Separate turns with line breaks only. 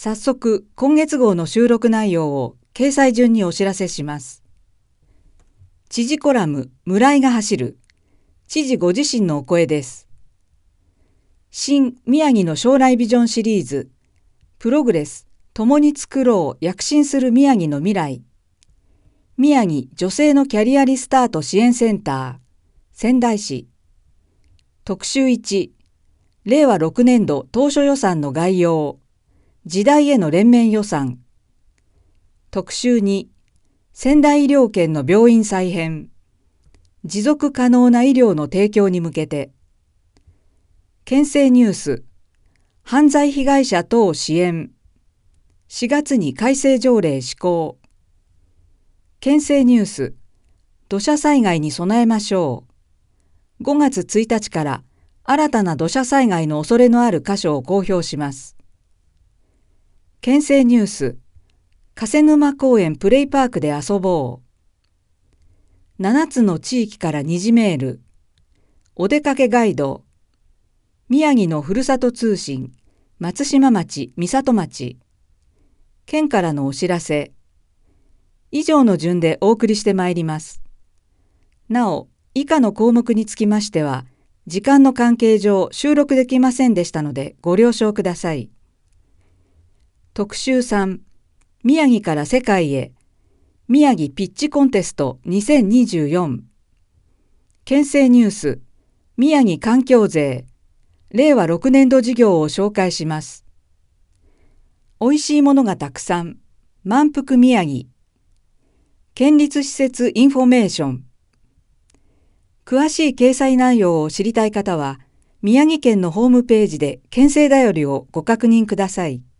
早速、今月号の収録内容を掲載順にお知らせします。知事コラム、村井が走る。知事ご自身のお声です。新宮城の将来ビジョンシリーズ、プログレス、共に作ろう躍進する宮城の未来。宮城女性のキャリアリスタート支援センター、仙台市。特集1、令和6年度当初予算の概要。時代への連綿予算。特集2、仙台医療圏の病院再編。持続可能な医療の提供に向けて。県政ニュース。犯罪被害者等支援。4月に改正条例施行。県政ニュース。土砂災害に備えましょう。5月1日から新たな土砂災害の恐れのある箇所を公表します。県政ニュース。加瀬沼公園プレイパークで遊ぼう。7つの地域から二次メール。お出かけガイド。宮城のふるさと通信。松島町、美里町。県からのお知らせ。以上の順でお送りしてまいります。なお、以下の項目につきましては、時間の関係上収録できませんでしたのでご了承ください。特集3、宮城から世界へ。宮城ピッチコンテスト2024。県政ニュース。宮城環境税。令和6年度事業を紹介します。おいしいものがたくさん。満腹宮城。県立施設インフォメーション。詳しい掲載内容を知りたい方は、宮城県のホームページで県政だよりをご確認ください。